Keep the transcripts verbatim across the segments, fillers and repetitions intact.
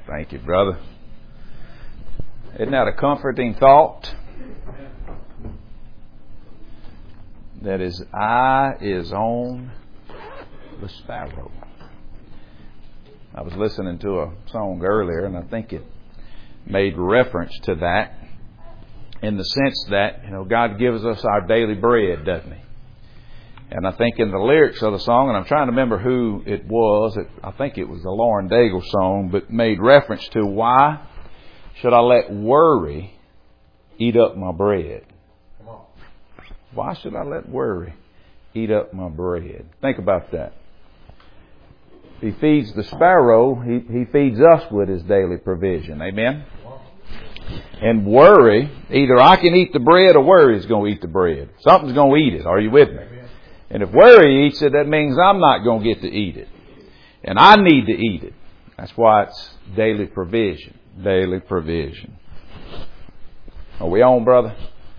Thank you, brother. Isn't that a comforting thought? That his eye is on the sparrow. I was listening to a song earlier, and I think it made reference to that in the sense that, you know, God gives us our daily bread, doesn't He? And I think in the lyrics of the song, and I'm trying to remember who it was, it, I think it was the Lauren Daigle song, but made reference to, why should I let worry eat up my bread? Come on. Why should I let worry eat up my bread? Think about that. He feeds the sparrow, he, he feeds us with His daily provision. Amen? And worry, either I can eat the bread or worry is going to eat the bread. Something's going to eat it. Are you with me? And if worry eats it, that means I'm not going to get to eat it. And I need to eat it. That's why it's daily provision. Daily provision. Are we on, brother?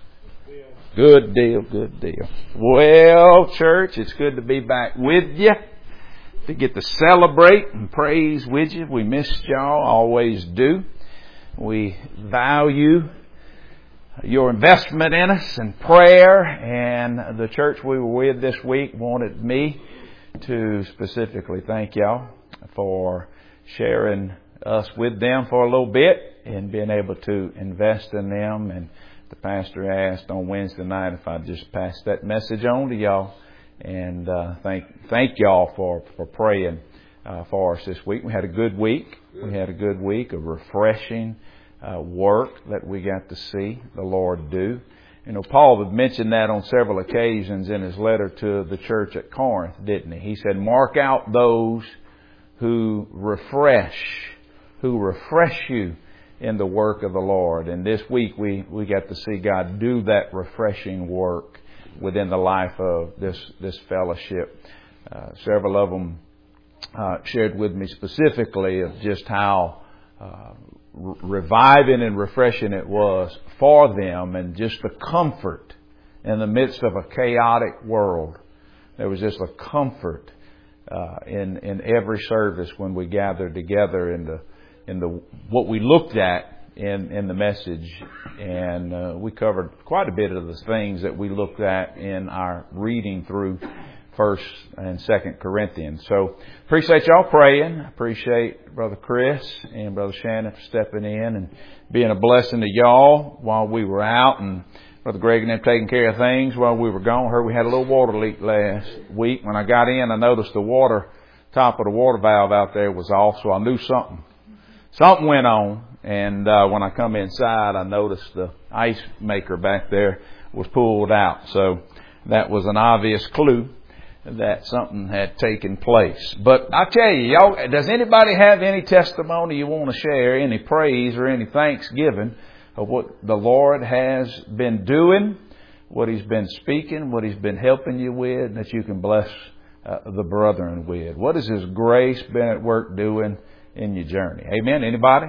Good deal, good deal. Well, church, it's good to be back with you, to get to celebrate and praise with you. We missed y'all, always do. We value your investment in us and prayer, and the church we were with this week wanted me to specifically thank y'all for sharing us with them for a little bit and being able to invest in them. And the pastor asked on Wednesday night if I'd just pass that message on to y'all, and uh, thank thank y'all for for praying uh, for us this week. We had a good week. We had a good week of refreshing Uh, work that we got to see the Lord do. You know, Paul had mentioned that on several occasions in his letter to the church at Corinth, didn't he? He said, mark out those who refresh, who refresh you in the work of the Lord. And this week we, we got to see God do that refreshing work within the life of this, this fellowship. Uh, several of them uh, shared with me specifically of just how uh, reviving and refreshing it was for them, and just the comfort in the midst of a chaotic world. There was just a comfort uh, in in every service when we gathered together in the in the what we looked at in in the message, and uh, we covered quite a bit of the things that we looked at in our reading through First and Second Corinthians. So appreciate y'all praying. Appreciate Brother Chris and Brother Shannon for stepping in and being a blessing to y'all while we were out, and Brother Greg and them taking care of things while we were gone. I heard we had a little water leak last week. When I got in, I noticed the water top of the water valve out there was off, so I knew something something went on. And uh, when I come inside, I noticed the ice maker back there was pulled out. So that was an obvious clue that something had taken place. But I tell you, y'all, does anybody have any testimony you want to share, any praise or any thanksgiving of what the Lord has been doing, what He's been speaking, what He's been helping you with, that you can bless uh, the brethren with? What has His grace been at work doing in your journey? Amen. Anybody?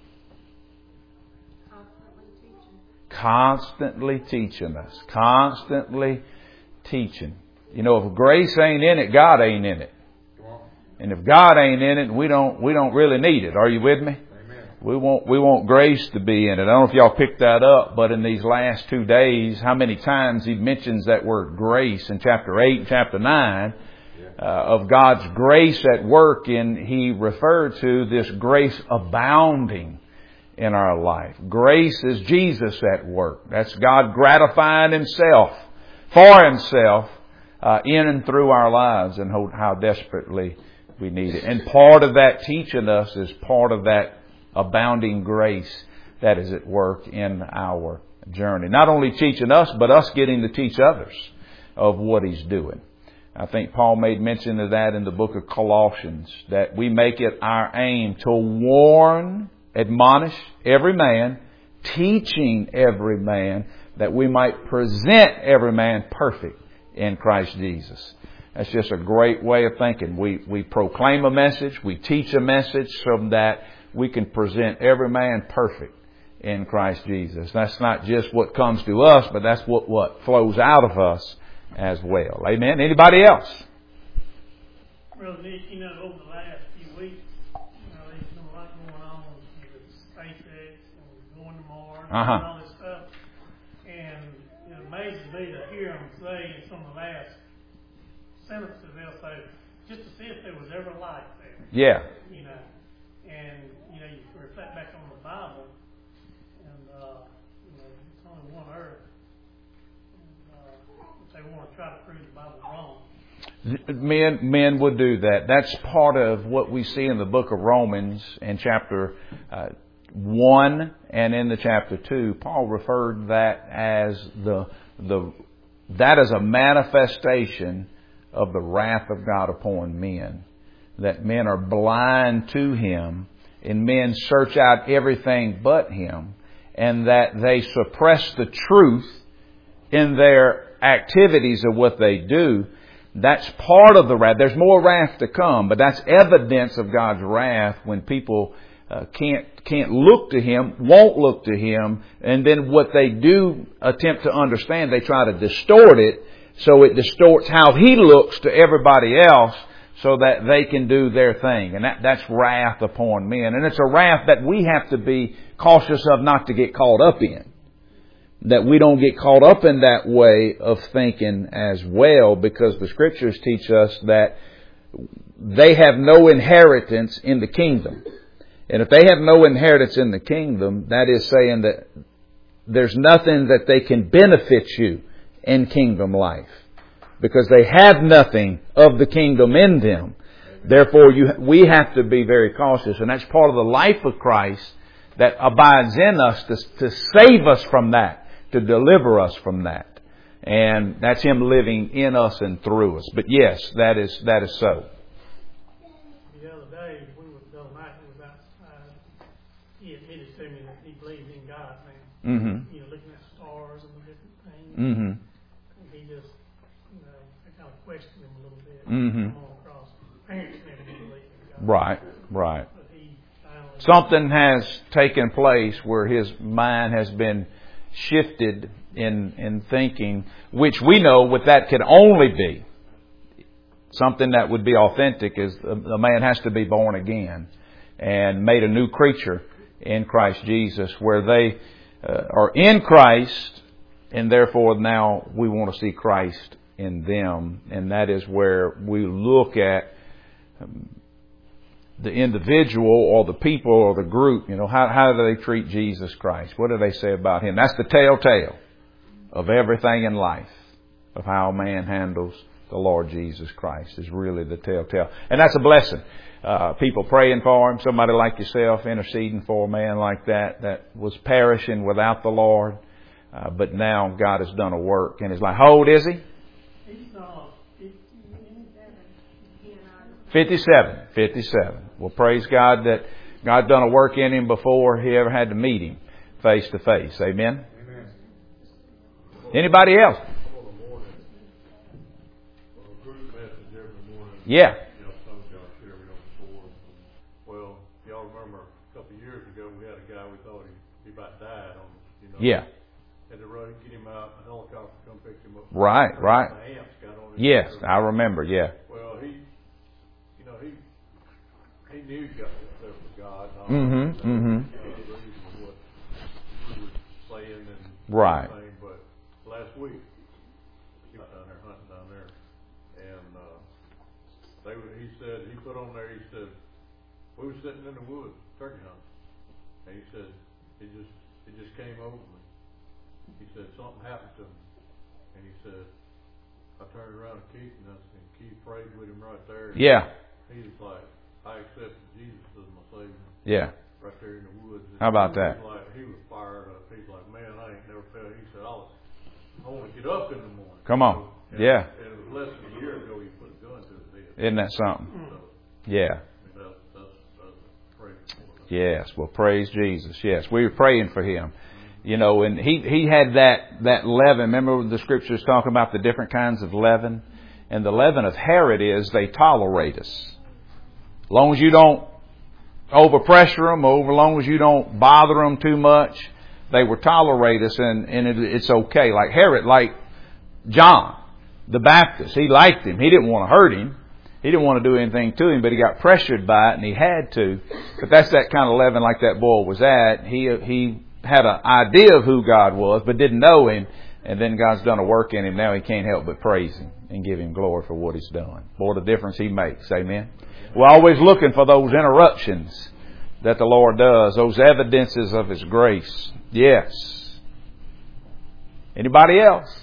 Constantly teaching. Constantly teaching us. Constantly teaching. You know, if grace ain't in it, God ain't in it. And if God ain't in it, we don't we don't really need it. Are you with me? Amen. We want we want grace to be in it. I don't know if y'all picked that up, but in these last two days, how many times He mentions that word grace in chapter eight and chapter nine uh, of God's grace at work, and He referred to this grace abounding in our life. Grace is Jesus at work. That's God gratifying Himself for Himself Uh, in and through our lives, and how, how desperately we need it. And part of that teaching us is part of that abounding grace that is at work in our journey. Not only teaching us, but us getting to teach others of what He's doing. I think Paul made mention of that in the book of Colossians, that we make it our aim to warn, admonish every man, teaching every man, that we might present every man perfect in Christ Jesus. That's just a great way of thinking. We we proclaim a message, we teach a message, so that we can present every man perfect in Christ Jesus. That's not just what comes to us, but that's what, what flows out of us as well. Amen. Anybody else? Brother Nick, you know, over the last few weeks, you know, there's been a lot going on Uh-huh. and all this stuff. And it amazes me to hear them say in some of the last sentences, they'll say, just to see if there was ever light there. Yeah. You know, and, you know, you reflect back on the Bible, and, uh, you know, it's only one earth. And, uh, if they want to try to prove the Bible wrong. Men, men would do that. That's part of what we see in the book of Romans in chapter uh, one and in the chapter two. Paul referred that as the the that is a manifestation of the wrath of God upon men. That men are blind to Him, and men search out everything but Him, and that they suppress the truth in their activities of what they do. That's part of the wrath. There's more wrath to come, but that's evidence of God's wrath when people uh, can't can't look to Him, won't look to Him, and then what they do attempt to understand, they try to distort it, so it distorts how He looks to everybody else, so that they can do their thing. And that, that's wrath upon men. And it's a wrath that we have to be cautious of not to get caught up in. That we don't get caught up in that way of thinking as well, because the Scriptures teach us that they have no inheritance in the kingdom. And if they have no inheritance in the kingdom, that is saying that there's nothing that they can benefit you in kingdom life, because they have nothing of the kingdom in them. Therefore, you, we have to be very cautious. And that's part of the life of Christ that abides in us to, to save us from that. To deliver us from that. And that's Him living in us and through us. But yes, that is that is so. The other day, we were the other night, we was outside. He admitted to me that he believed in God now. Mm-hmm. You know, looking at stars and the different things. Mm-hmm. And he just, you know, I kind of questioned him a little bit. Mm-hmm. Come on across. Parents never did believe in God. Right, right. But he finally, something has taken place where his mind has been shifted in in thinking, which we know what that could only be. Something that would be authentic is a man has to be born again and made a new creature in Christ Jesus, where they uh, are in Christ, and therefore now we want to see Christ in them. And that is where we look at um, the individual or the people or the group. You know, how, how do they treat Jesus Christ? What do they say about Him? That's the telltale of everything in life, of how a man handles the Lord Jesus Christ, is really the telltale. And that's a blessing. Uh, people praying for him, somebody like yourself interceding for a man like that, that was perishing without the Lord. Uh, but now God has done a work in his life. How old is he? fifty-seven. fifty-seven. Well, praise God that God done a work in him before he ever had to meet him face to face. Amen? Amen. Anybody else? Yeah. Well, y'all remember a couple of years ago we had a guy we thought he, he about died on, you know. Yeah. Had to run and get him out. A helicopter come pick him up. Right, right. The amps got on him. Yes, I remember. Yeah. Well, he, you know, he he knew God, there was God. Mm-hmm. Mm-hmm. What he was saying and right. everything. But last week he was down there hunting down there, and uh, they were, he said he put on there. He said we were sitting in the woods turkey hunting, and he said it just it just came over me. He said something happened to me, and he said I turned around to Keith, and, I, and Keith prayed with him right there. Yeah. He was like, I accepted Jesus as my Savior. Yeah. Right there in the woods. And how about he that? Was like, he was fired up. He's like, man, I ain't never felt. He said, I was, I want to get up in the morning. Come on. So, and, yeah. And it was less than a year ago he put a gun to his head. Isn't that something? So, yeah. I mean, that's, that's, that's praise for yes. Well, praise Jesus. Yes. We were praying for him. You know, and he, he had that, that leaven. Remember the scriptures talking about the different kinds of leaven? And the leaven of Herod is they tolerate us. As long as you don't overpressure them, or as long as you don't bother them too much, they will tolerate us, and, and it, it's okay. Like Herod, like John the Baptist, he liked him. He didn't want to hurt him. He didn't want to do anything to him, but he got pressured by it, and he had to. But that's that kind of leaven like that boy was at. He he had an idea of who God was, but didn't know Him. And then God's done a work in him. Now he can't help but praise Him and give Him glory for what He's done. Boy, the difference He makes. Amen. We're always looking for those interruptions that the Lord does, those evidences of His grace. Yes. Anybody else?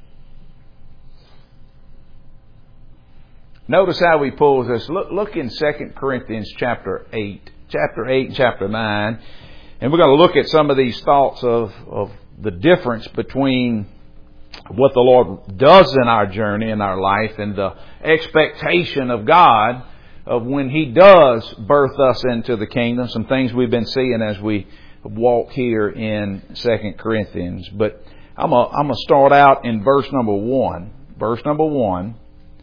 Notice how He pulls us. Look, look in Second Corinthians chapter eight. Chapter eight and chapter nine. And we're going to look at some of these thoughts of, of the difference between what the Lord does in our journey, in our life, and the expectation of God of when He does birth us into the kingdom. Some things we've been seeing as we walk here in Second Corinthians. But I'm going I'm to start out in verse number one. Verse number one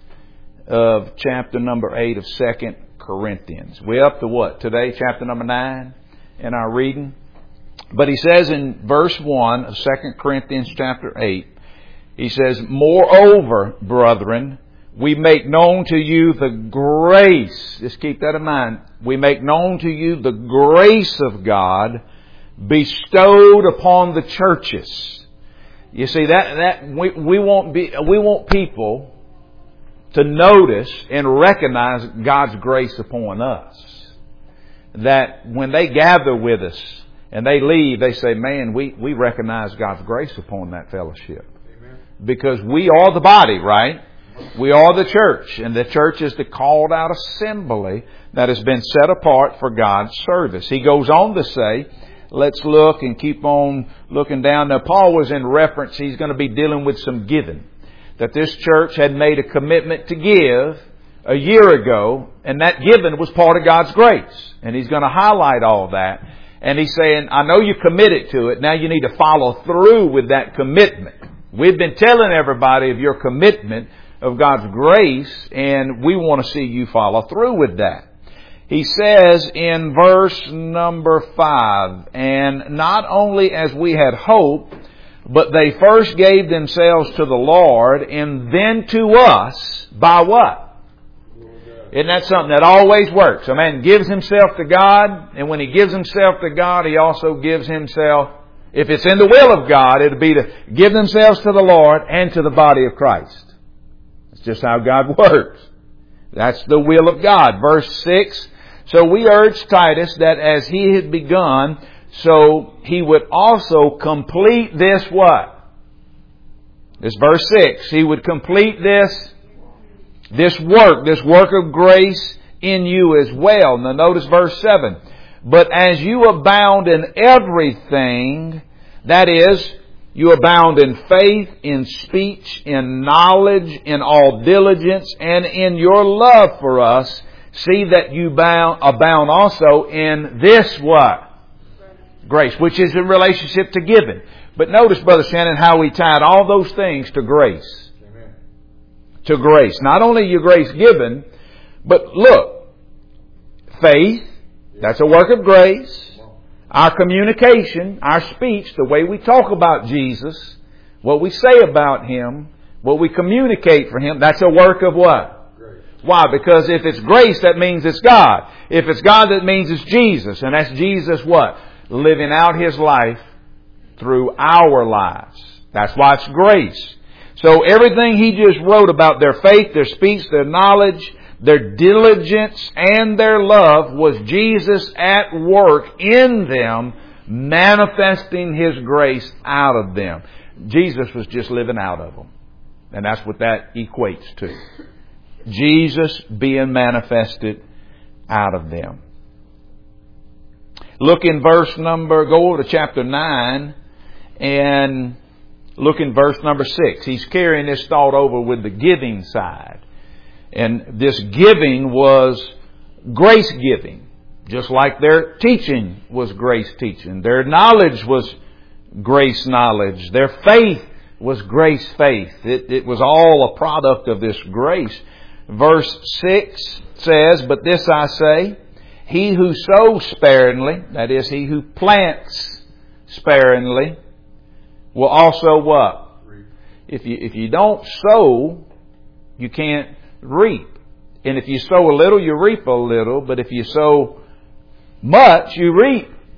of chapter number eight of Second Corinthians. We're up to what? Today, chapter number nine in our reading. But he says in verse one of Second Corinthians chapter eight, he says, "Moreover, brethren, we make known to you the grace," just keep that in mind, "we make known to you the grace of God bestowed upon the churches." You see, that, that we, we want be, we want people to notice and recognize God's grace upon us. That when they gather with us and they leave, they say, "Man, we, we recognize God's grace upon that fellowship." Amen. Because we are the body, right? We are the church. And the church is the called out assembly that has been set apart for God's service. He goes on to say, let's look and keep on looking down. Now, Paul was in reference, he's going to be dealing with some giving. That this church had made a commitment to give a year ago, and that giving was part of God's grace. And he's going to highlight all that. And he's saying, I know you committed to it. Now you need to follow through with that commitment. We've been telling everybody of your commitment of God's grace, and we want to see you follow through with that. He says in verse number five, "And not only as we had hoped, but they first gave themselves to the Lord, and then to us by" what? Isn't that something that always works? A man gives himself to God, and when he gives himself to God, he also gives himself, if it's in the will of God, it'll be to give themselves to the Lord and to the body of Christ. That's just how God works. That's the will of God. Verse six, "So we urge Titus that as he had begun, so he would also complete this" what? This verse six. He would complete this This work, this work of grace in you as well. Now notice verse seven. "But as you abound in everything," that is, you abound in faith, in speech, in knowledge, in all diligence, and in your love for us, see that you abound, abound also in this what? Grace, which is in relationship to giving. But notice, Brother Shannon, how we tied all those things to grace. To grace. Not only your grace given, but look, faith, that's a work of grace. Our communication, our speech, the way we talk about Jesus, what we say about Him, what we communicate for Him, that's a work of what? Grace. Why? Because if it's grace, that means it's God. If it's God, that means it's Jesus. And that's Jesus what? Living out His life through our lives. That's why it's grace. So everything he just wrote about their faith, their speech, their knowledge, their diligence, and their love was Jesus at work in them, manifesting His grace out of them. Jesus was just living out of them. And that's what that equates to. Jesus being manifested out of them. Look in verse number, go over to chapter nine and look in verse number six. He's carrying this thought over with the giving side. And this giving was grace giving. Just like their teaching was grace teaching. Their knowledge was grace knowledge. Their faith was grace faith. It, it was all a product of this grace. Verse six says, "But this I say, he who sows sparingly," that is, he who plants sparingly, will also what? Reap. If you, if you don't sow, you can't reap. And if you sow a little, you reap a little. But if you sow much, you reap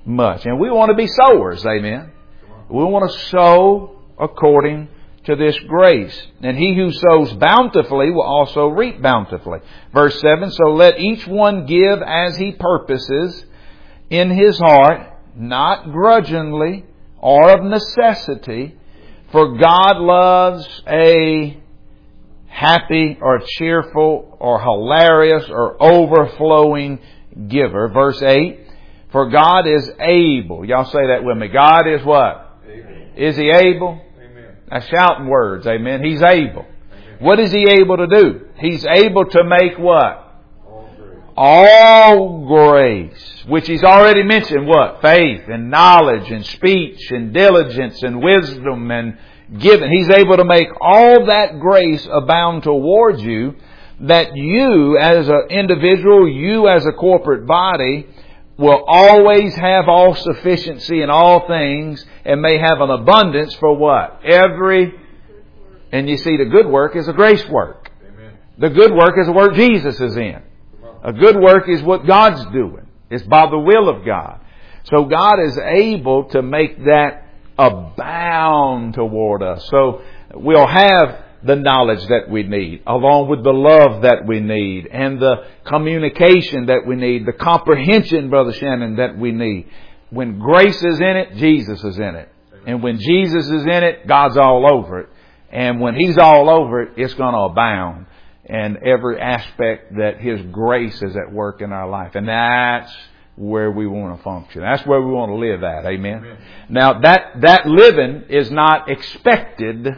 much. And we want to be sowers, amen. We want to sow according to this grace. And he who sows bountifully will also reap bountifully. Verse seven, so let each one give as he purposes in his heart, not grudgingly or of necessity, for God loves a happy or cheerful or hilarious or overflowing giver. Verse eight, for God is able. Y'all say that with me. God is what? Able. Is He able? Now shouting words, amen. He's able. Amen. What is He able to do? He's able to make what? All grace. All grace. Which He's already mentioned what? Faith and knowledge and speech and diligence and wisdom and giving. He's able to make all that grace abound towards you, that you as an individual, you as a corporate body, will always have all sufficiency in all things and may have an abundance for what? Every, and you see the good work is a grace work. Amen. The good work is the work Jesus is in. A good work is what God's doing. It's by the will of God. So God is able to make that abound toward us. So we'll have the knowledge that we need, along with the love that we need, and the communication that we need, the comprehension, Brother Shannon, that we need. When grace is in it, Jesus is in it. And when Jesus is in it, God's all over it. And when He's all over it, it's going to abound. And every aspect that His grace is at work in our life. And that's where we want to function. That's where we want to live at. Amen. Amen. Now that, that living is not expected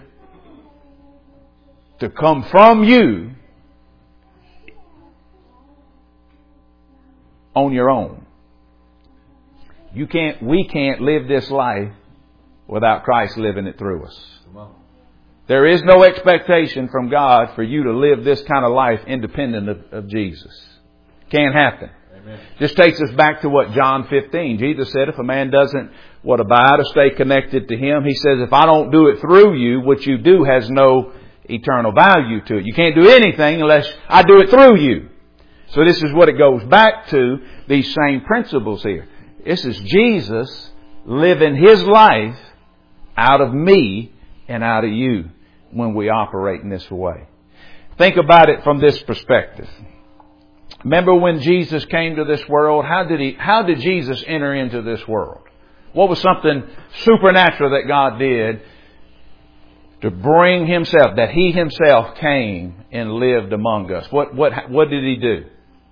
to come from you on your own. You can't, we can't live this life without Christ living it through us. There is no expectation from God for you to live this kind of life independent of, of Jesus. Can't happen. Amen. This takes us back to what John fifteen. Jesus said if a man doesn't what abide or stay connected to Him, He says if I don't do it through you, what you do has no eternal value to it. You can't do anything unless I do it through you. So this is what it goes back to, these same principles here. This is Jesus living His life out of me and out of you when we operate in this way. Think about it from this perspective. Remember when Jesus came to this world, how did he, how did Jesus enter into this world? What was something supernatural that God did to bring Himself, that He Himself came and lived among us? What, what, what did He do?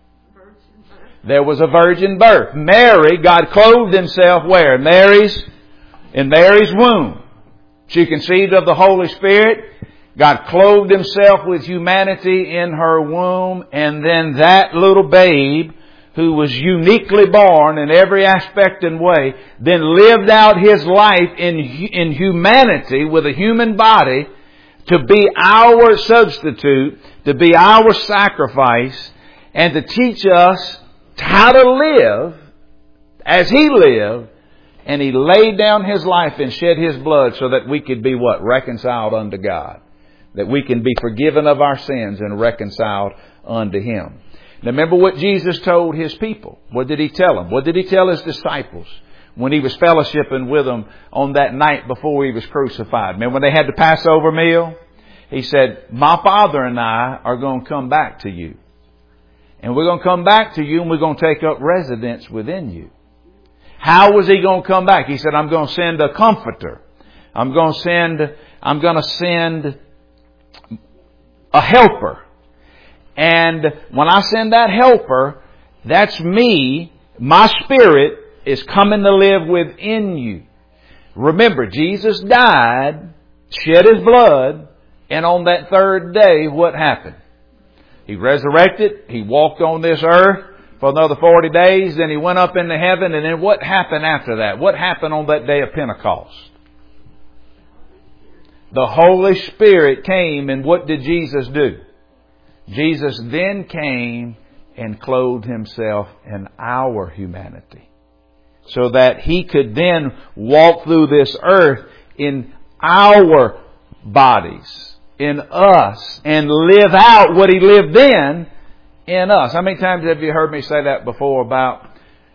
There was a virgin birth. Mary, God clothed Himself where? Mary's, in Mary's womb. She conceived of the Holy Spirit. God clothed Himself with humanity in her womb. And then that little babe, who was uniquely born in every aspect and way, then lived out His life in, in humanity with a human body to be our substitute, to be our sacrifice, and to teach us how to live as He lived. And He laid down His life and shed His blood so that we could be what? Reconciled unto God. That we can be forgiven of our sins and reconciled unto Him. Now remember what Jesus told His people. What did He tell them? What did He tell His disciples when He was fellowshipping with them on that night before He was crucified? Remember when they had the Passover meal? He said, my Father and I are going to come back to you. And we're going to come back to you and we're going to take up residence within you. How was He going to come back? He said, I'm going to send a comforter. I'm going to send, I'm going to send a helper. And when I send that helper, that's me. My Spirit is coming to live within you. Remember, Jesus died, shed His blood, and on that third day, what happened? He resurrected. He walked on this earth for another forty days. Then He went up into heaven. And then what happened after that? What happened on that day of Pentecost? The Holy Spirit came, and what did Jesus do? Jesus then came and clothed Himself in our humanity, so that He could then walk through this earth in our bodies, in us, and live out what He lived then in us. How many times have you heard me say that before about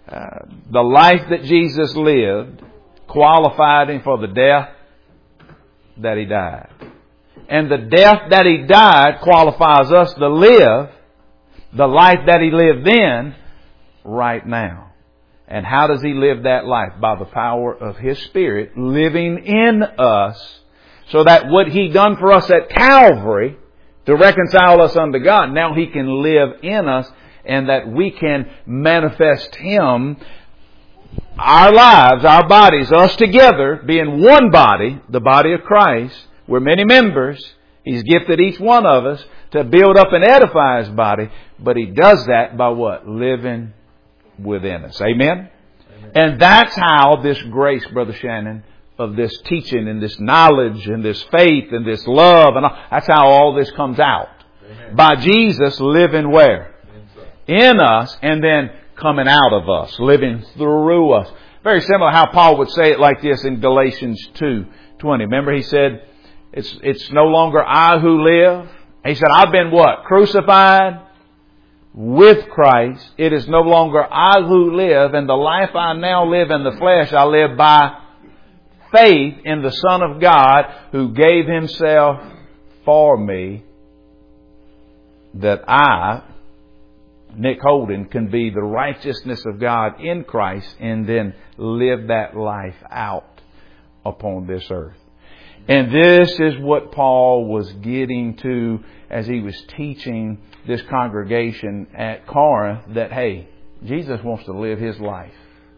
Uh, the life that Jesus lived qualified Him for the death that He died. And the death that He died qualifies us to live the life that He lived then, right now. And how does He live that life? By the power of His Spirit living in us, so that what He done for us at Calvary to reconcile us unto God, now He can live in us, and that we can manifest Him, our lives, our bodies, us together, being one body, the body of Christ. We're many members. He's gifted each one of us to build up and edify His body. But He does that by what? Living within us. Amen? Amen. And that's how this grace, Brother Shannon, of this teaching and this knowledge and this faith and this love, and all, that's how all this comes out. Amen. By Jesus living where? In us, and then coming out of us, living through us. Very similar how Paul would say it like this in Galatians two twenty. Remember he said, it's, it's no longer I who live. He said, I've been what? Crucified with Christ. It is no longer I who live, and the life I now live in the flesh, I live by faith in the Son of God who gave Himself for me, that I, Nick Holden, can be the righteousness of God in Christ and then live that life out upon this earth. And this is what Paul was getting to as he was teaching this congregation at Corinth, that, hey, Jesus wants to live His life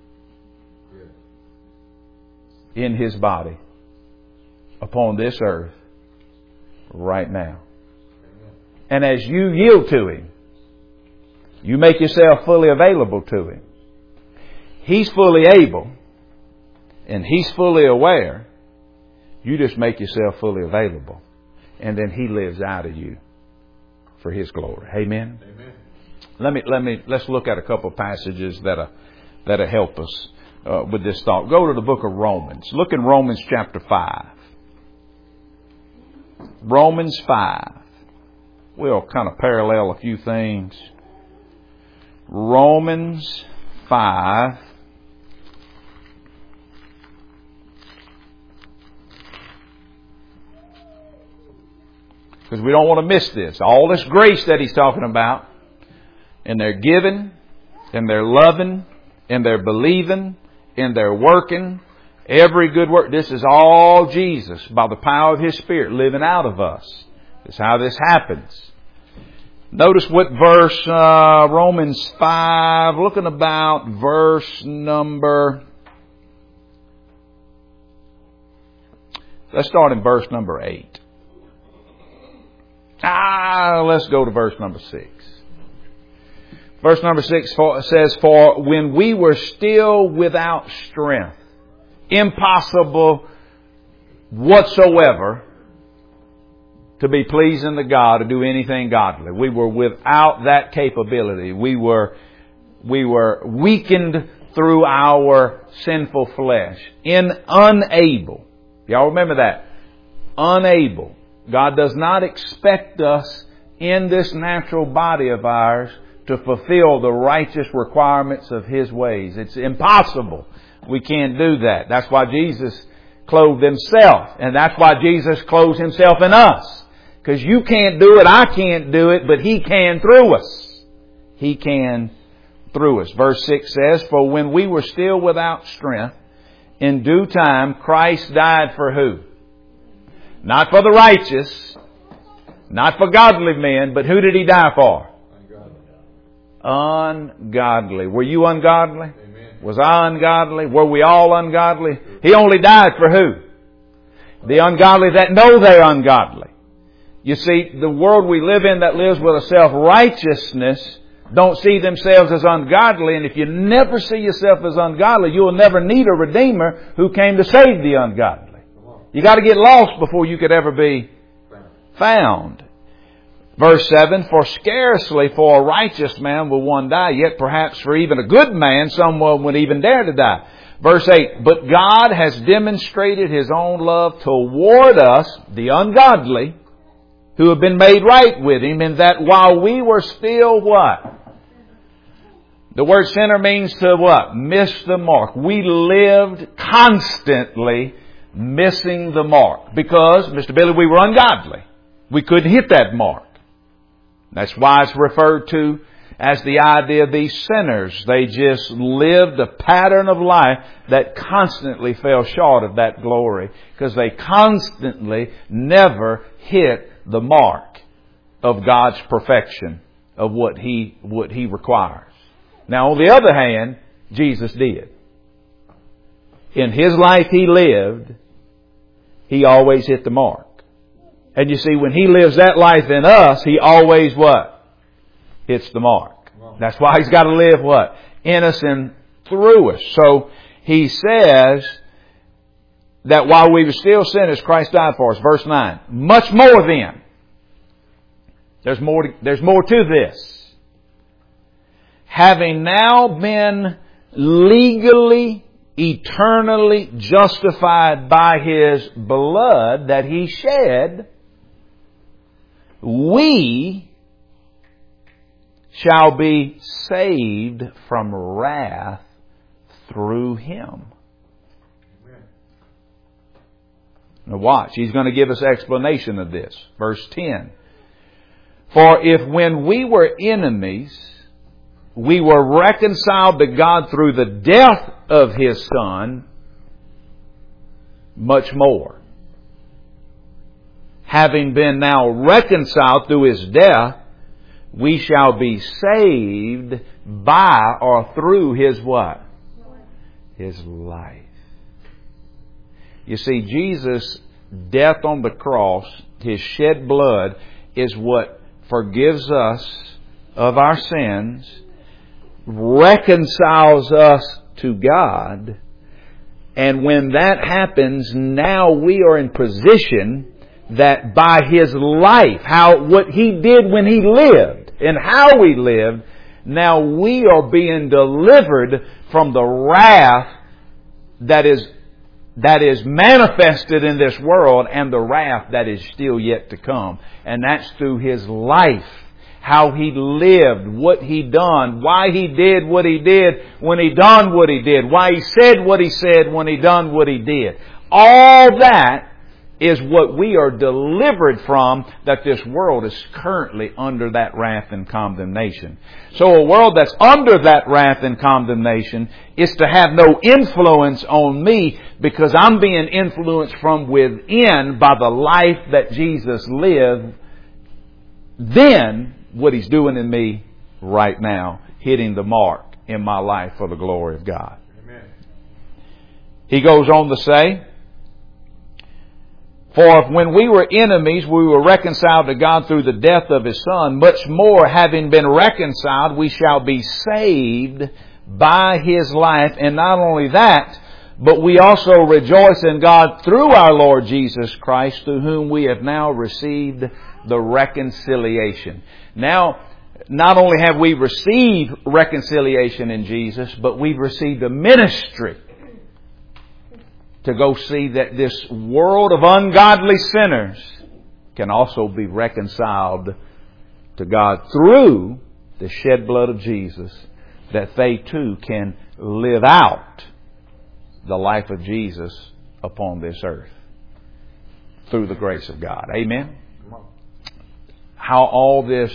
in His body upon this earth right now. And as you yield to Him, you make yourself fully available to Him. He's fully able, and He's fully aware. You just make yourself fully available, and then He lives out of you for His glory. Amen. Amen. Let me let me let's look at a couple of passages that uh, that'll help us uh, with this thought. Go to the book of Romans. Look in Romans chapter five. Romans five. We'll kind of parallel a few things. Romans five. Because we don't want to miss this. All this grace that he's talking about, and they're giving, and they're loving, and they're believing, and they're working, every good work. This is all Jesus by the power of His Spirit living out of us. This is how this happens. Notice what verse, uh, Romans five, looking about verse number, let's start in verse number eight. Ah, let's go to verse number six. Verse number six says, for when we were still without strength, impossible whatsoever to be pleasing to God, to do anything godly. We were without that capability. We were, we were weakened through our sinful flesh. In unable. Y'all remember that? Unable. God does not expect us in this natural body of ours to fulfill the righteous requirements of His ways. It's impossible. We can't do that. That's why Jesus clothed Himself. And that's why Jesus clothes Himself in us. Because you can't do it, I can't do it, but He can through us. He can through us. Verse six says, for when we were still without strength, in due time Christ died for who? Not for the righteous, not for godly men, but who did He die for? Ungodly. Ungodly. Were you ungodly? Amen. Was I ungodly? Were we all ungodly? He only died for who? The ungodly that know they're ungodly. You see, the world we live in that lives with a self-righteousness don't see themselves as ungodly. And if you never see yourself as ungodly, you will never need a Redeemer who came to save the ungodly. You got to get lost before you could ever be found. Verse seven, for scarcely for a righteous man will one die, yet perhaps for even a good man someone would even dare to die. Verse eight, but God has demonstrated His own love toward us, the ungodly, who have been made right with Him, in that while we were still what? The word sinner means to what? Miss the mark. We lived constantly missing the mark because, Mister Billy, we were ungodly. We couldn't hit that mark. That's why it's referred to as the idea of these sinners. They just lived a pattern of life that constantly fell short of that glory because they constantly never hit the mark of God's perfection, of what He, what He requires. Now, on the other hand, Jesus did. In His life He lived, He always hit the mark. And you see, when He lives that life in us, He always what? Hits the mark. That's why He's got to live what? In us and through us. So He says that while we were still sinners, Christ died for us. Verse nine. Much more then. There's more to, there's more to this. Having now been legally, eternally justified by His blood that He shed, we shall be saved from wrath through Him. Amen. Now watch, He's going to give us explanation of this. Verse ten. For if when we were enemies, we were reconciled to God through the death of His Son, much more, having been now reconciled through His death, we shall be saved by or through His what? His life. You see, Jesus' death on the cross, His shed blood, is what forgives us of our sins, reconciles us to God, and when that happens, now we are in position that by His life, how what He did when He lived and how He lived, now we are being delivered from the wrath that is that is manifested in this world and the wrath that is still yet to come. And that's through His life. How He lived, what He done, why He did what He did when He done what He did, why He said what He said when He done what He did. All that is what we are delivered from, that this world is currently under that wrath and condemnation. So a world that's under that wrath and condemnation is to have no influence on me because I'm being influenced from within by the life that Jesus lived. Then what He's doing in me right now, hitting the mark in my life for the glory of God. Amen. He goes on to say, for when we were enemies, we were reconciled to God through the death of His Son. Much more, having been reconciled, we shall be saved by His life. And not only that, but we also rejoice in God through our Lord Jesus Christ, through whom we have now received the reconciliation. Now, not only have we received reconciliation in Jesus, but we've received a ministry to go see that this world of ungodly sinners can also be reconciled to God through the shed blood of Jesus, that they too can live out the life of Jesus upon this earth through the grace of God. Amen? How all this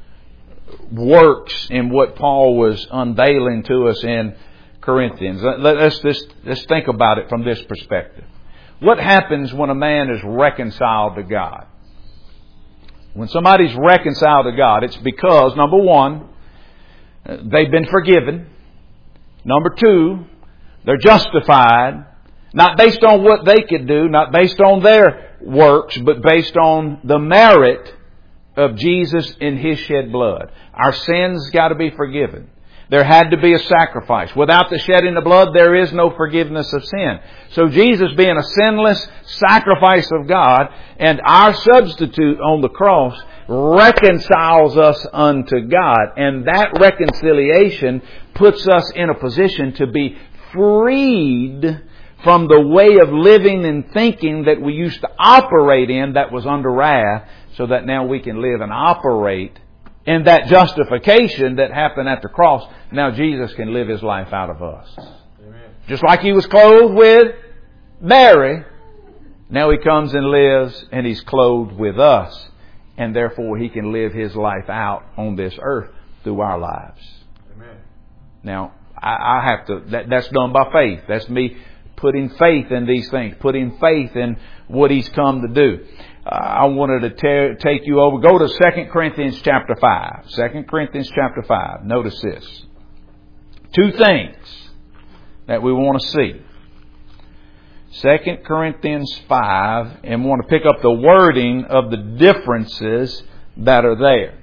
works in what Paul was unveiling to us in Corinthians. Let's just let's think about it from this perspective. What happens when a man is reconciled to God? When somebody's reconciled to God, it's because, number one, they've been forgiven. Number two, they're justified. Not based on what they could do, not based on their works, but based on the merit of Jesus in His shed blood. Our sins got to be forgiven. There had to be a sacrifice. Without the shedding of blood, there is no forgiveness of sin. So Jesus being a sinless sacrifice of God and our substitute on the cross reconciles us unto God. And that reconciliation puts us in a position to be freed from the way of living and thinking that we used to operate in that was under wrath, so that now we can live and operate in that justification that happened at the cross, now Jesus can live His life out of us. Amen. Just like He was clothed with Mary, now He comes and lives and He's clothed with us. And therefore He can live His life out on this earth through our lives. Amen. Now, I, I have to, that, that's done by faith. That's me putting faith in these things, putting faith in what He's come to do. Uh, I wanted to tear, take you over. Go to Second Corinthians chapter five. Second Corinthians chapter five. Notice this. Two things that we want to see. Second Corinthians five, and we want to pick up the wording of the differences that are there.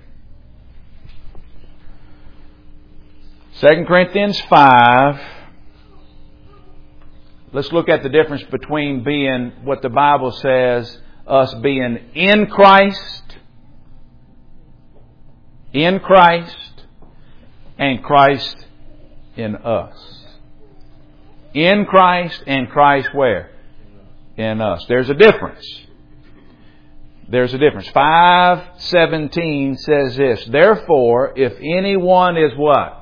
Second Corinthians five. Let's look at the difference between being what the Bible says, us being in Christ, in Christ, and Christ in us. In Christ and Christ where? In us. There's a difference. There's a difference. five seventeen says this. Therefore, if anyone is what?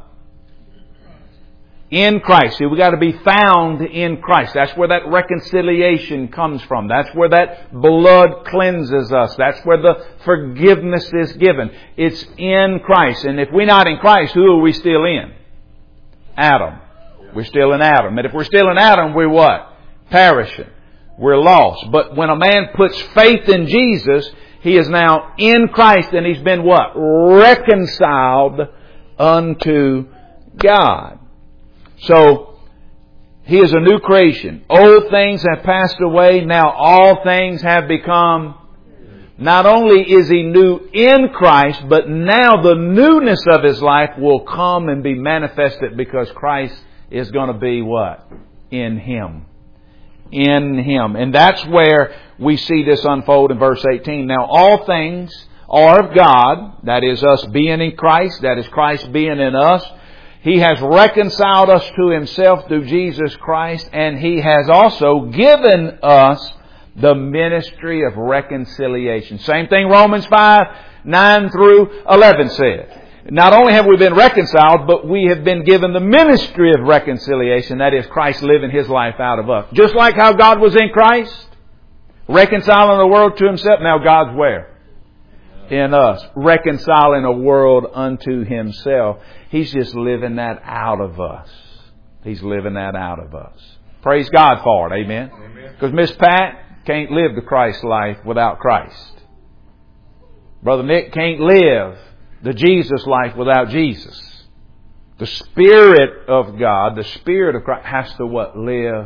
In Christ. See, we got to be found in Christ. That's where that reconciliation comes from. That's where that blood cleanses us. That's where the forgiveness is given. It's in Christ. And if we're not in Christ, who are we still in? Adam. We're still in Adam. And if we're still in Adam, we're what? Perishing. We're lost. But when a man puts faith in Jesus, he is now in Christ and he's been what? Reconciled unto God. So, he is a new creation. Old things have passed away. Now all things have become. Not only is he new in Christ, but now the newness of his life will come and be manifested because Christ is going to be what? In him. In him. And that's where we see this unfold in verse eighteen. Now all things are of God. That is us being in Christ. That is Christ being in us. He has reconciled us to Himself through Jesus Christ. And He has also given us the ministry of reconciliation. Same thing Romans five, nine through eleven said. Not only have we been reconciled, but we have been given the ministry of reconciliation. That is Christ living His life out of us. Just like how God was in Christ, reconciling the world to Himself. Now God's where? In us. Reconciling a world unto Himself. He's just living that out of us. He's living that out of us. Praise God for it. Amen. Because Miss Pat can't live the Christ life without Christ. Brother Nick can't live the Jesus life without Jesus. The Spirit of God, the Spirit of Christ has to what? Live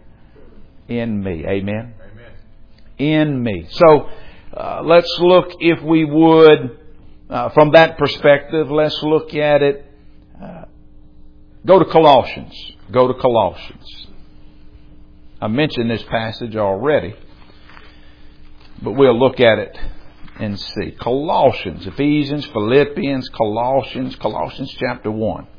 in me. Amen? Amen. In me. So, uh, let's look, if we would, uh, from that perspective, let's look at it. Uh, go to Colossians. Go to Colossians. I mentioned this passage already, but we'll look at it and see. Colossians, Ephesians, Philippians, Colossians, Colossians chapter one.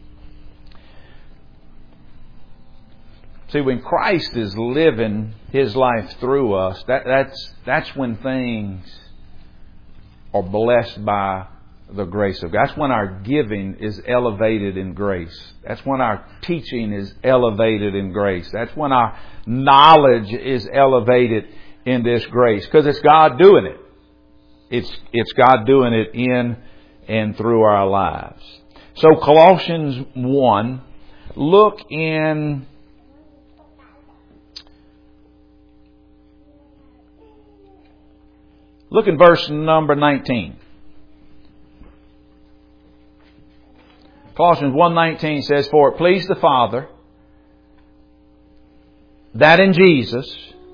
See, when Christ is living His life through us, that, that's, that's when things are blessed by the grace of God. That's when our giving is elevated in grace. That's when our teaching is elevated in grace. That's when our knowledge is elevated in this grace. Because it's God doing it. It's, it's God doing it in and through our lives. So Colossians one, look in look in verse number nineteen. Colossians one nineteen says, For it pleased the Father that in Jesus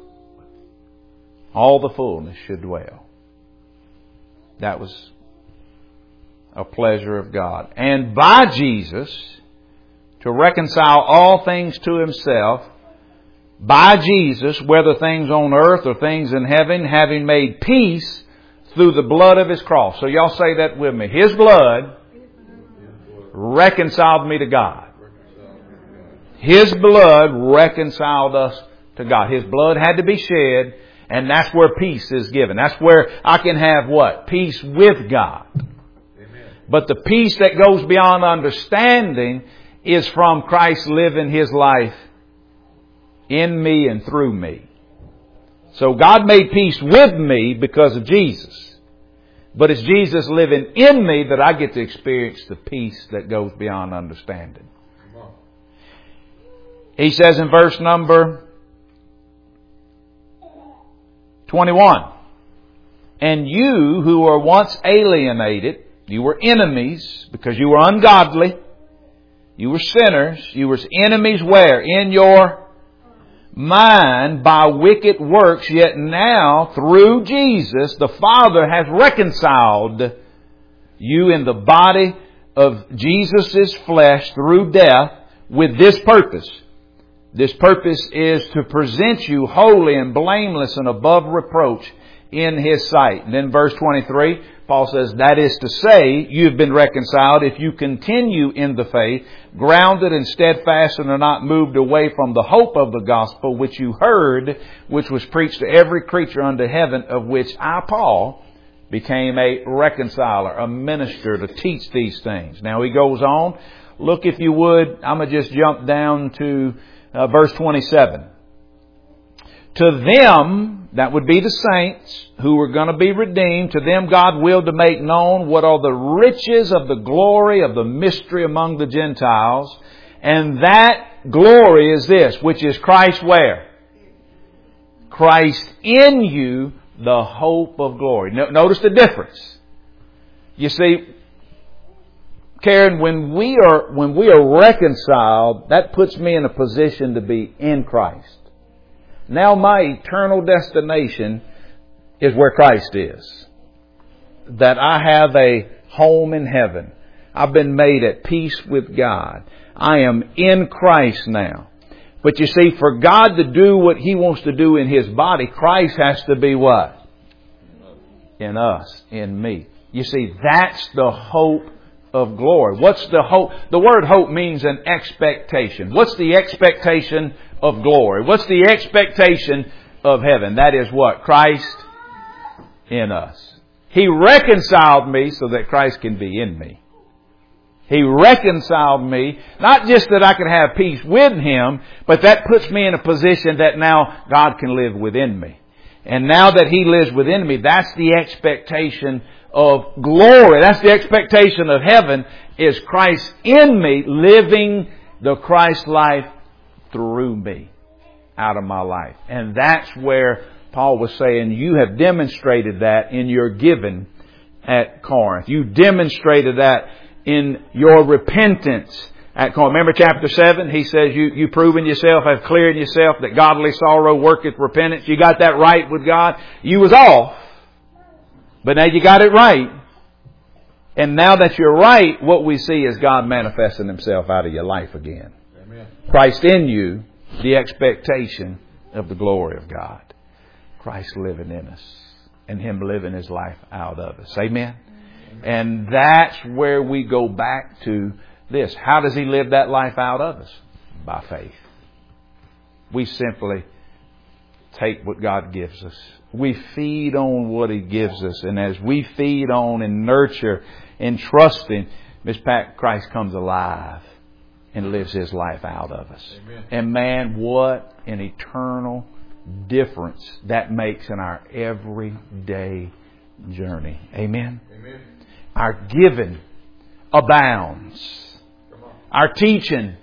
all the fullness should dwell. That was a pleasure of God. And by Jesus, to reconcile all things to Himself, by Jesus, whether things on earth or things in heaven, having made peace through the blood of His cross. So y'all say that with me. His blood reconciled me to God. His blood reconciled us to God. His blood had to be shed, and that's where peace is given. That's where I can have what? Peace with God. Amen. But the peace that goes beyond understanding is from Christ living His life in me and through me. So God made peace with me because of Jesus. But it's Jesus living in me that I get to experience the peace that goes beyond understanding. He says in verse number twenty-one, and you who were once alienated, you were enemies because you were ungodly, you were sinners, you were enemies where? In your mind by wicked works, yet now through Jesus the Father has reconciled you in the body of Jesus' flesh through death with this purpose. This purpose is to present you holy and blameless and above reproach in His sight. And then verse twenty-three, Paul says, that is to say, you've been reconciled if you continue in the faith, grounded and steadfast, and are not moved away from the hope of the gospel which you heard, which was preached to every creature under heaven, of which I, Paul, became a reconciler, a minister to teach these things. Now he goes on. Look, if you would, I'm going to just jump down to uh, verse twenty-seven. To them, that would be the saints who were going to be redeemed, to them God willed to make known what are the riches of the glory of the mystery among the Gentiles. And that glory is this, which is Christ where? Christ in you, the hope of glory. Notice the difference. You see, Karen, when we are, when we are reconciled, that puts me in a position to be in Christ. Now my eternal destination is where Christ is. That I have a home in heaven. I've been made at peace with God. I am in Christ now. But you see, for God to do what He wants to do in His body, Christ has to be what? In us, in me. You see, that's the hope of glory. What's the hope? The word hope means an expectation. What's the expectation of glory? What's the expectation of heaven? That is what? Christ in us. He reconciled me so that Christ can be in me. He reconciled me, not just that I can have peace with Him, but that puts me in a position that now God can live within me. And now that He lives within me, that's the expectation of glory. That's the expectation of heaven, is Christ in me, living the Christ life through me, out of my life. And that's where Paul was saying, you have demonstrated that in your giving at Corinth. You demonstrated that in your repentance at Corinth. Remember chapter seven? He says, you, you proven yourself, have cleared yourself, that godly sorrow worketh repentance. You got that right with God. You was off, but now you got it right. And now that you're right, what we see is God manifesting Himself out of your life again. Amen. Christ in you, the expectation of the glory of God. Christ living in us and Him living His life out of us. Amen? Amen. And that's where we go back to this. How does He live that life out of us? By faith. We simply take what God gives us. We feed on what He gives us. And as we feed on and nurture and trust Him, Miss Pat, Christ comes alive and lives His life out of us. Amen. And man, what an eternal difference that makes in our everyday journey. Amen? Amen. Our giving abounds. Our teaching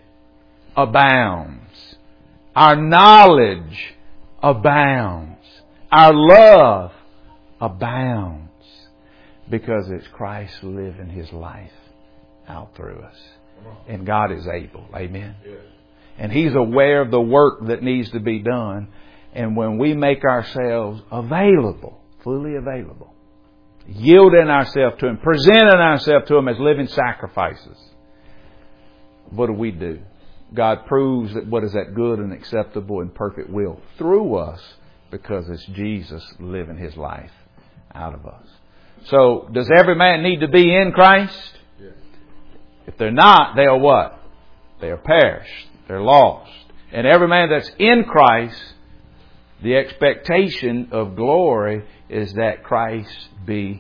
abounds. Our knowledge abounds. Our love abounds because it's Christ living His life out through us. And God is able. Amen. Yes. And He's aware of the work that needs to be done. And when we make ourselves available, fully available, yielding ourselves to Him, presenting ourselves to Him as living sacrifices, what do we do? God proves that what is that good and acceptable and perfect will through us, because it's Jesus living His life out of us. So, does every man need to be in Christ? Yes. If they're not, they are what? They are perished. They're lost. And every man that's in Christ, the expectation of glory is that Christ be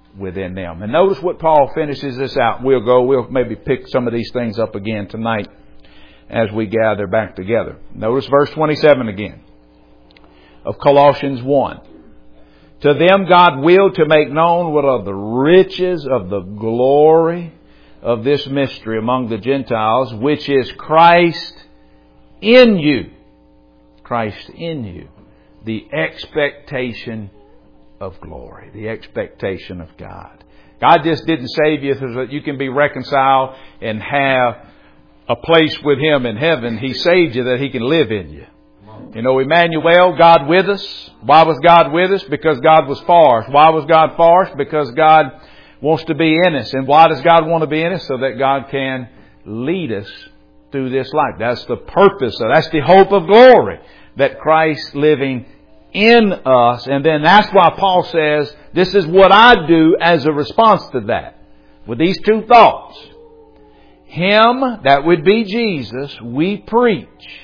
within them. And notice what Paul finishes this out. We'll go, we'll maybe pick some of these things up again tonight as we gather back together. Notice verse twenty-seven again of Colossians one. To them God willed to make known what are the riches of the glory of this mystery among the Gentiles, which is Christ in you. Christ in you. The expectation of glory. The expectation of God. God just didn't save you so that you can be reconciled and have a place with Him in heaven. He saved you that He can live in you. You know, Emmanuel, God with us. Why was God with us? Because God was for us. Why was God for us? Because God wants to be in us. And why does God want to be in us? So that God can lead us through this life. That's the purpose. That's the hope of glory. That Christ living in us. And then that's why Paul says, this is what I do as a response to that. With these two thoughts. Him, that would be Jesus, we preach.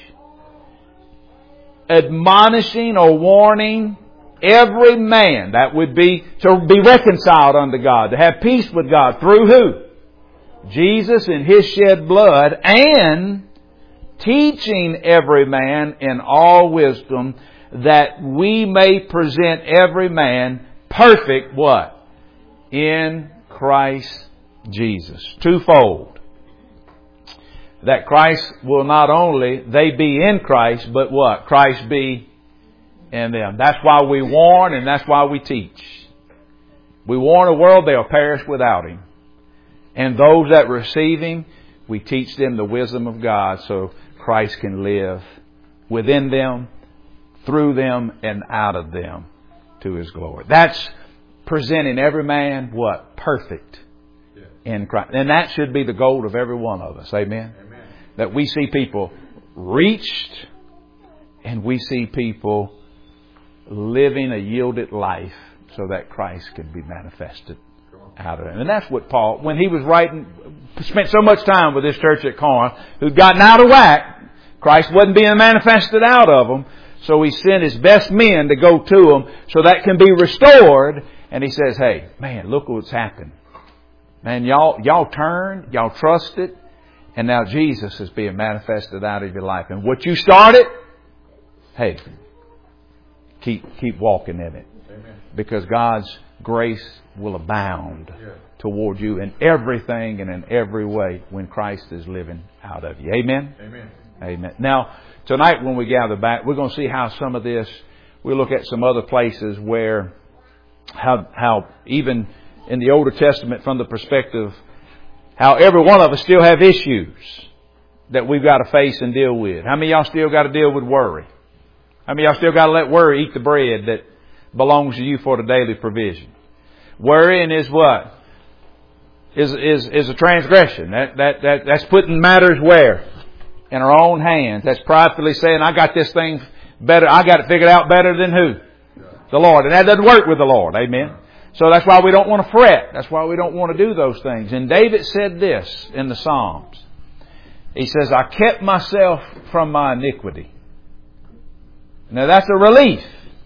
Admonishing or warning every man, that would be to be reconciled unto God, to have peace with God. Through who? Jesus and His shed blood, and teaching every man in all wisdom, that we may present every man perfect, what? In Christ Jesus. Twofold. That Christ will not only, they be in Christ, but what? Christ be in them. That's why we warn and that's why we teach. We warn the world they'll perish without Him. And those that receive Him, we teach them the wisdom of God so Christ can live within them, through them, and out of them to His glory. That's presenting every man, what? Perfect in Christ. And that should be the goal of every one of us. Amen? Amen. That we see people reached and we see people living a yielded life so that Christ can be manifested out of them. And that's what Paul, when he was writing, spent so much time with this church at Corinth, who'd gotten out of whack. Christ wasn't being manifested out of them. So he sent his best men to go to them so that can be restored. And he says, hey, man, look what's happened. Man, y'all, y'all turned, y'all trusted, and now Jesus is being manifested out of your life. And what you started, hey, keep keep walking in it. Amen. Because God's grace will abound yeah. toward you in everything and in every way when Christ is living out of you. Amen? Amen. Amen. Now, tonight when we gather back, we're going to see how some of this, we'll look at some other places where, how how even in the Older Testament from the perspective, how every one of us still have issues that we've got to face and deal with. How many of y'all still got to deal with worry? How many of y'all still got to let worry eat the bread that belongs to you for the daily provision? Worrying is what? Is is is a transgression. That that that that's putting matters where? In our own hands. That's pridefully saying, I got this thing better, I got it figured out better than who? The Lord. And that doesn't work with the Lord. Amen. So that's why we don't want to fret. That's why we don't want to do those things. And David said this in the Psalms. He says, I kept myself from my iniquity. Now that's a relief.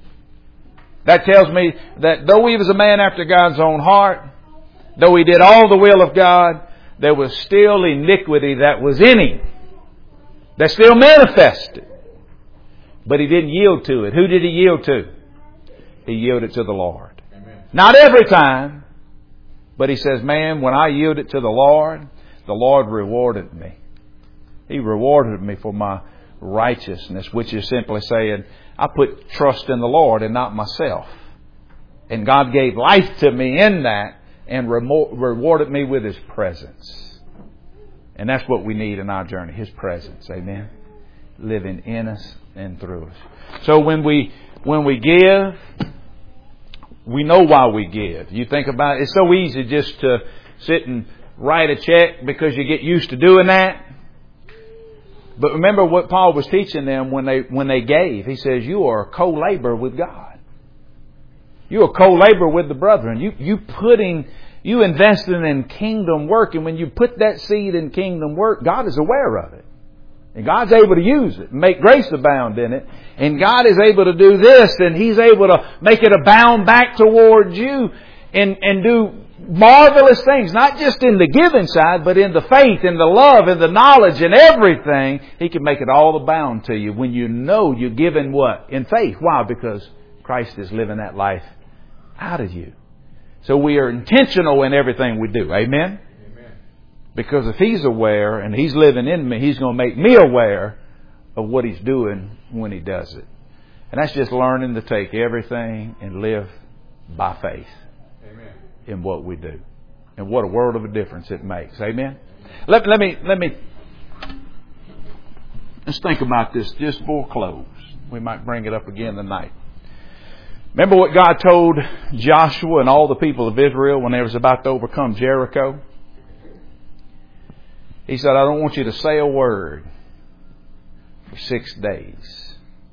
That tells me that though he was a man after God's own heart, though he did all the will of God, there was still iniquity that was in him. That still manifested. But he didn't yield to it. Who did he yield to? He yielded to the Lord. Not every time, but he says, man, when I yielded to the Lord, the Lord rewarded me. He rewarded me for my righteousness, which is simply saying, I put trust in the Lord and not myself. And God gave life to me in that and remo- rewarded me with His presence. And that's what we need in our journey, His presence. Amen. Living in us and through us. So when we, when we give, we know why we give. You think about it. It's so easy just to sit and write a check because you get used to doing that. But remember what Paul was teaching them when they when they gave. He says, you are a co-laborer with God. You are a co-laborer with the brethren. You you putting you investing in kingdom work, and when you put that seed in kingdom work, God is aware of it. And God's able to use it, make grace abound in it. And God is able to do this, and He's able to make it abound back towards you. and, and do marvelous things, not just in the giving side, but in the faith, in the love, in the knowledge, and everything. He can make it all abound to you when you know you're giving what? In faith. Why? Because Christ is living that life out of you. So we are intentional in everything we do. Amen? Amen. Because if He's aware and He's living in me, He's going to make me aware of what He's doing when He does it. And that's just learning to take everything and live by faith. Amen. In what we do. And what a world of a difference it makes. Amen? Let, let me, let me, let's think about this just before close. We might bring it up again tonight. Remember what God told Joshua and all the people of Israel when they was about to overcome Jericho? He said, I don't want you to say a word for six days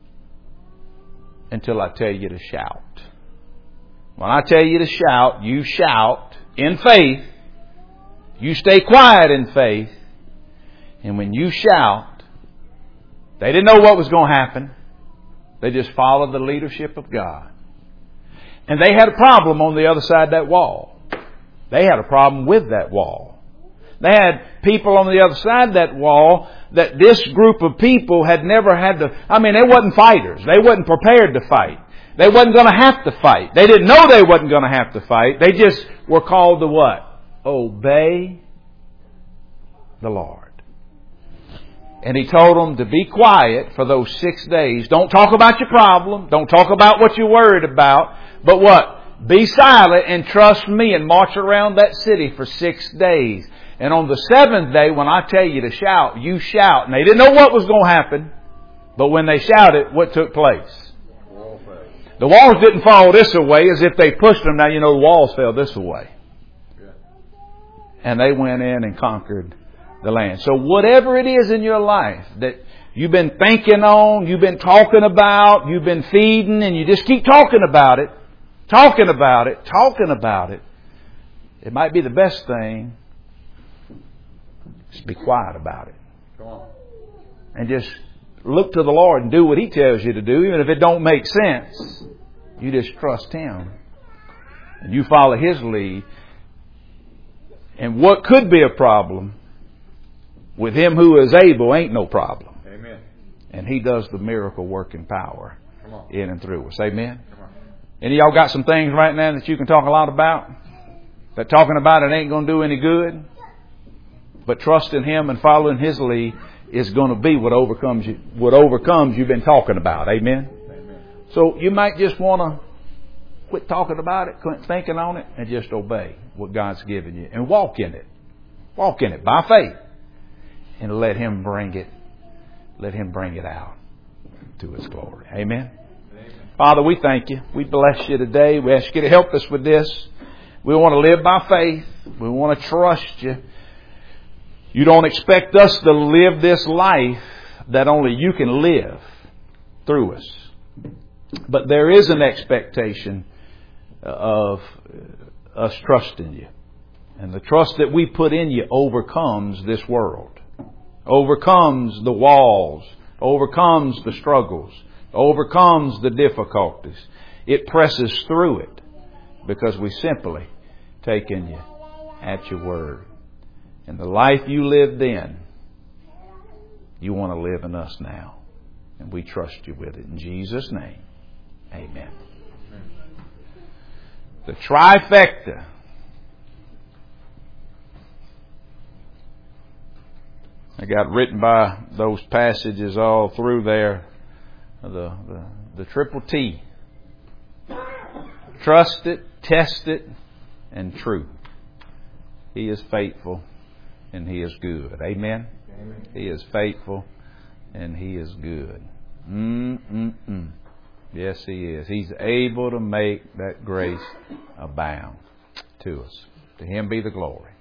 until I tell you to shout. When I tell you to shout, you shout in faith. You stay quiet in faith. And when you shout, they didn't know what was going to happen. They just followed the leadership of God. And they had a problem on the other side of that wall. They had a problem with that wall. They had people on the other side of that wall that this group of people had never had to... I mean, they wasn't fighters. They wasn't prepared to fight. They wasn't going to have to fight. They didn't know they wasn't going to have to fight. They just were called to what? Obey the Lord. And He told them to be quiet for those six days. Don't talk about your problem. Don't talk about what you're worried about. But what? Be silent and trust me and march around that city for six days. And on the seventh day, when I tell you to shout, you shout. And they didn't know what was going to happen. But when they shouted, what took place? The walls didn't fall this way as if they pushed them. Now, you know, the walls fell this way. And they went in and conquered the land. So whatever it is in your life that you've been thinking on, you've been talking about, you've been feeding, and you just keep talking about it, talking about it, talking about it, it might be the best thing. Just be quiet about it. Come on. And just look to the Lord and do what He tells you to do, even if it don't make sense. You just trust Him. And you follow His lead. And what could be a problem, with Him who is able ain't no problem. Amen. And He does the miracle working power in and through us. Amen. Any of y'all got some things right now that you can talk a lot about? That talking about it ain't going to do any good? But trusting Him and following His lead is going to be what overcomes you, what overcomes you've been talking about. Amen? Amen. So you might just want to quit talking about it, quit thinking on it, and just obey what God's given you. And walk in it. Walk in it by faith. And let Him bring it, let Him bring it out to His glory. Amen? Amen. Father, we thank You. We bless You today. We ask You to help us with this. We want to live by faith. We want to trust You. You don't expect us to live this life that only You can live through us. But there is an expectation of us trusting You. And the trust that we put in You overcomes this world. Overcomes the walls. Overcomes the struggles. Overcomes the difficulties. It presses through it because we simply take in You at Your word. And the life You lived then, You want to live in us now. And we trust You with it. In Jesus' name, amen. The trifecta. I got written by those passages all through there. The, the, the triple T. Trust it, test it, and true. He is faithful and He is good. Amen? Amen. He is faithful and He is good. Mm-mm-mm. Yes, He is. He's able to make that grace abound to us. To Him be the glory.